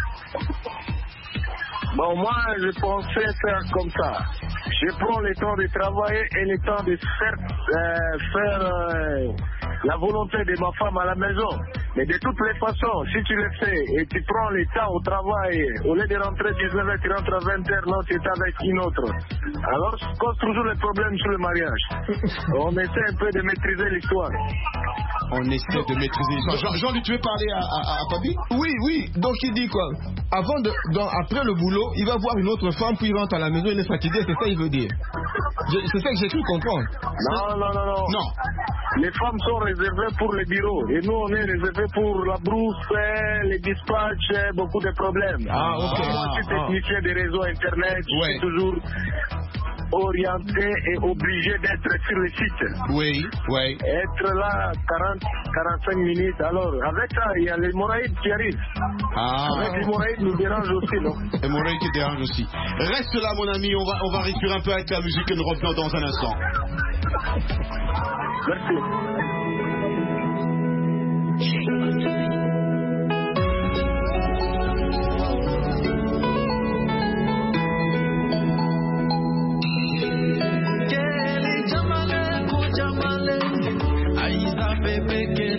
Bon, moi, je pensais faire comme ça. Je prends le temps de travailler et le temps de faire la volonté de ma femme à la maison. Mais de toutes les façons, si tu le fais et tu prends le temps au travail, au lieu de rentrer 19h, tu rentres à 20h, non, tu es avec une autre. Alors, ça cause toujours les problèmes sur le mariage. On essaie un peu de maîtriser l'histoire. On essaie de maîtriser l'histoire. Jean, tu veux parler à Papi? Oui. Donc il dit quoi? Après le boulot, il va voir une autre femme, puis il rentre à la maison, il est fatigué, c'est ça qu'il veut dire. C'est ça que j'ai cru comprendre. Non. Les femmes sont réservées pour les bureaux et nous on est réservés pour la brousse, les dispatchs, beaucoup de problèmes. Moi, je suis technicien des réseaux internet, je suis toujours orienté et obligé d'être sur le site. Oui. Être là 40-45 minutes. Alors, avec ça, il y a l'hémorroïde qui arrive. Avec l'hémorroïde nous dérange aussi, non? L'hémorroïde qui dérange aussi. Reste là, mon ami, on va respirer un peu avec la musique et nous revenons dans un instant. Merci. Aiza bebe que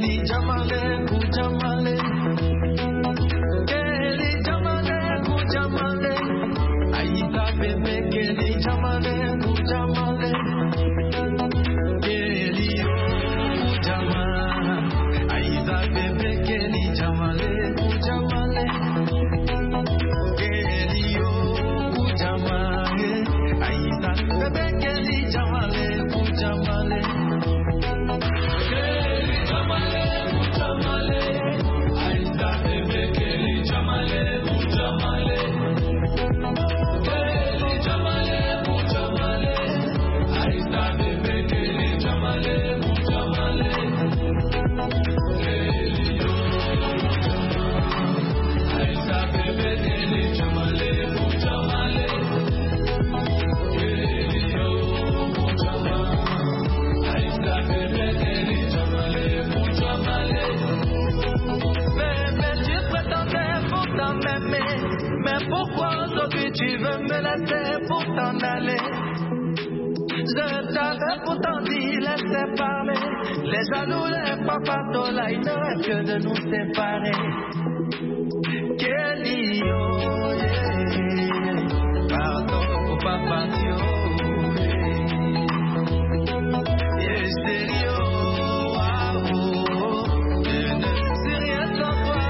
prétends m'aimer, mais pourquoi aujourd'hui tu veux me laisser pour t'en aller? Je t'avais pourtant dit laisser parler. Les jaloux, les papatos là, ils ne rêvent que de nous séparer. Kelly, oh yeah, pardon pour papa, yeah, stéréo, wow, je ne sais rien sans toi.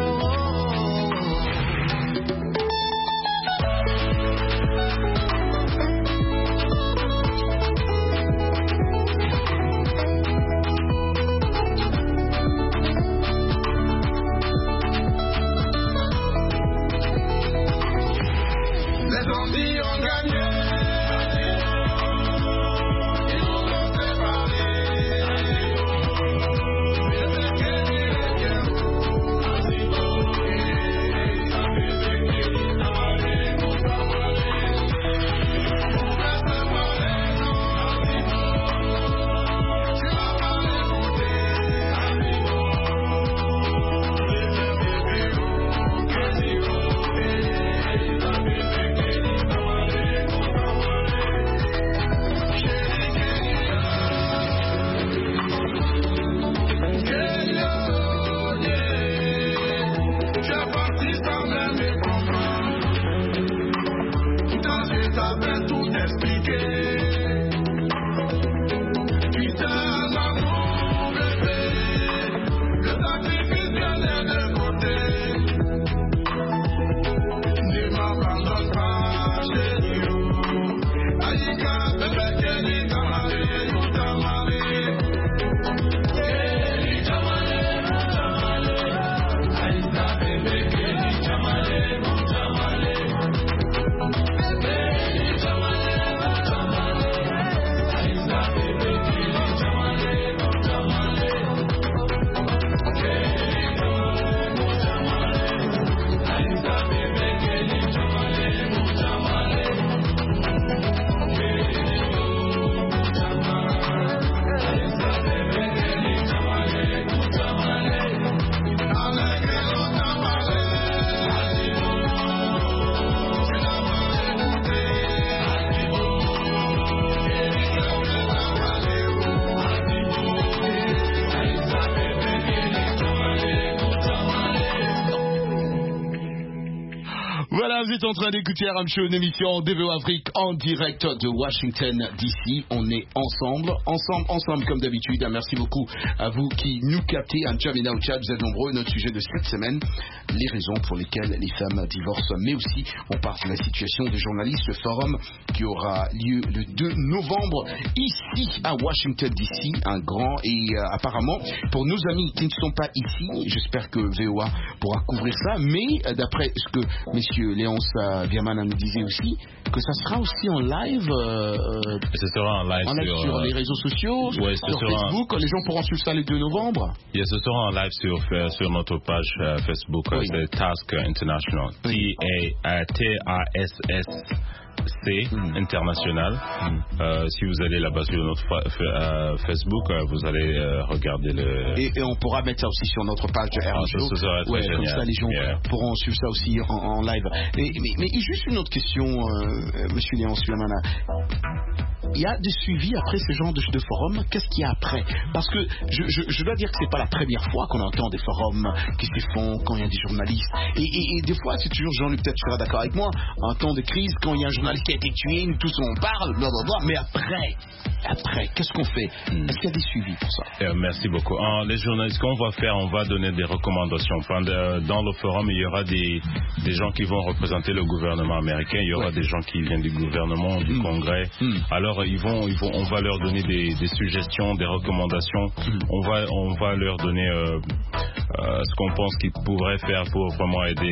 Vous êtes en train d'écouter RM Show, une émission DVO Afrique en direct de Washington DC. On est ensemble comme d'habitude. Merci beaucoup à vous qui nous captez. Un Tchad et Now Tchad, vous êtes nombreux. Notre sujet de cette semaine, les raisons pour lesquelles les femmes divorcent. Mais aussi, on parle de la situation des journalistes. Le forum qui aura lieu le 2 novembre ici à Washington DC. Un grand et apparemment, pour nos amis qui ne sont pas ici, j'espère que VOA pourra couvrir ça. Mais d'après ce que messieurs Léonce Biamana nous disait aussi, que ça sera aussi en live. Ce sera en live sur les réseaux sociaux, ouais, sur Facebook. Les gens pourront suivre ça le 2 novembre. Oui, ce sera en live sur notre page Facebook. Oui. C'est Task International. TASS. International. Si vous allez là-bas sur notre Facebook, vous allez regarder le... Et on pourra mettre ça aussi sur notre page de RM Show. Ça sera très génial. Comme ça, les gens pourront suivre ça aussi en live. Mais juste une autre question, monsieur Léon Sulamana. Il y a des suivis après ce genre de forums. Qu'est-ce qu'il y a après? Parce que je dois dire que c'est pas la première fois qu'on entend des forums qui se font quand il y a des journalistes. Et des fois, c'est toujours, Jean-Luc, peut-être tu seras d'accord avec moi, en temps de crise, quand il y a un journaliste qui a été tué, nous tous on parle, blablabla. Mais après, qu'est-ce qu'on fait? Est-ce qu'il y a des suivis pour ça? Merci beaucoup. Les journalistes, qu'on va faire, on va donner des recommandations. Dans le forum, il y aura des gens qui vont représenter le gouvernement américain. Il y aura des gens qui viennent du gouvernement, du Congrès. Alors, on va leur donner des suggestions, des recommandations. On va leur donner ce qu'on pense qu'ils pourraient faire pour vraiment aider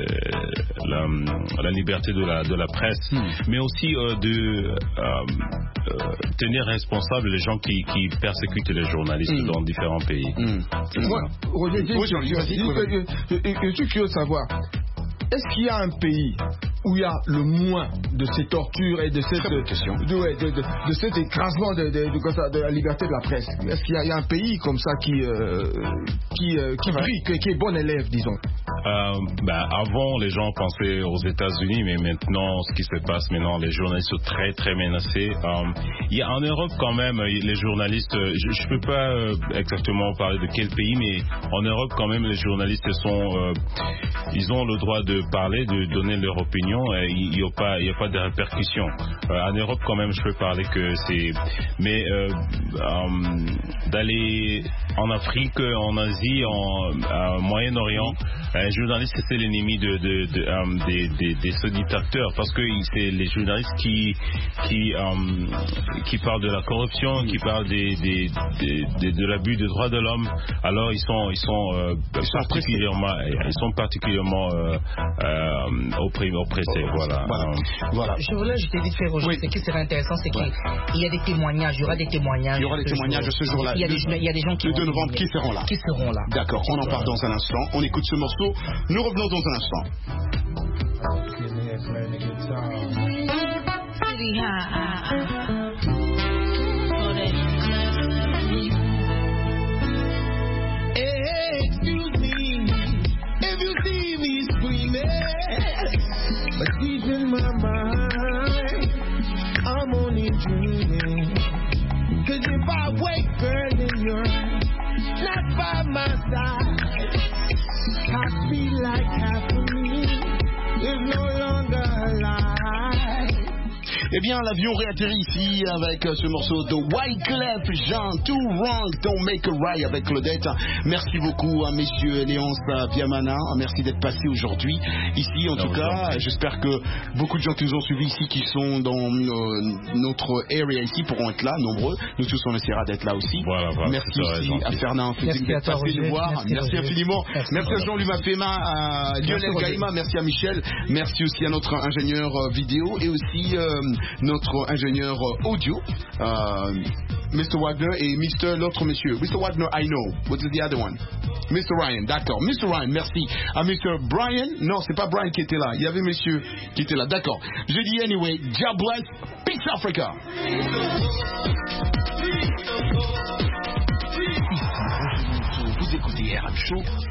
la liberté de la presse, mais aussi de tenir responsables les gens qui persécutent les journalistes dans différents pays. Moi, Roger, je suis curieux de savoir, est-ce qu'il y a un pays où il y a le moins de ces tortures et de cet écrasement de la liberté de la presse? Est-ce qu'il y a un pays comme ça qui brille, qui est bon élève, disons? Avant, les gens pensaient aux États-Unis, mais maintenant, ce qui se passe maintenant, les journalistes sont très, très menacés. Il y a en Europe quand même, les journalistes, je ne peux pas exactement parler de quel pays, mais en Europe quand même, les journalistes ils ont le droit de parler, de donner leur opinion. Il n'y a pas de répercussions. En Europe quand même, je peux parler que c'est... Mais d'aller en Afrique, en Asie, en Moyen-Orient, un journaliste c'est l'ennemi des dictateurs, parce que c'est les journalistes qui parlent de la corruption, qui parlent de l'abus des droits de l'homme. Alors ils sont particulièrement oppressés. Voilà. Je voulais ajouter vite fait, Roger, ce qui serait intéressant, c'est qu'il y a des témoignages, il y aura des témoignages. Il y aura des témoignages ce jour-là. Il y a des gens qui le 2 novembre qui seront là. D'accord, on en parle dans un instant. On écoute ce morceau. Nous revenons dans un instant. Excuse me if you see me screaming, but deep in my mind, I'm only dreaming. 'Cause if I wake, girl, and you're not by my side, I feel like half of me is no longer alive. Eh bien, l'avion réatterrit ici avec ce morceau de Wyclef Jean, Too Wrong, Don't Make a Right avec Claudette. Merci beaucoup à messieurs Léonce Viamana. Merci d'être passés aujourd'hui ici. En tout cas, j'espère que beaucoup de gens qui nous ont suivis ici, qui sont dans notre area ici, pourront être là, nombreux. Nous tous, on essaiera d'être là aussi. Voilà, merci aussi à Fernand Fédine d'être passé nous voir. Merci infiniment. Merci à Jean-Louis Mafema, à Lionel Gaïma. Merci à Michel. Merci aussi à notre ingénieur vidéo et aussi notre ingénieur audio, Mr. Wagner et l'autre monsieur. Mr. Wagner, I know. What is the other one? Mr. Ryan, d'accord. Mr. Ryan, merci. À Mr. Brian, non, c'est pas Brian qui était là. Il y avait monsieur qui était là, d'accord. Je dis anyway, God bless, peace Africa. Vous écoutez RM Show.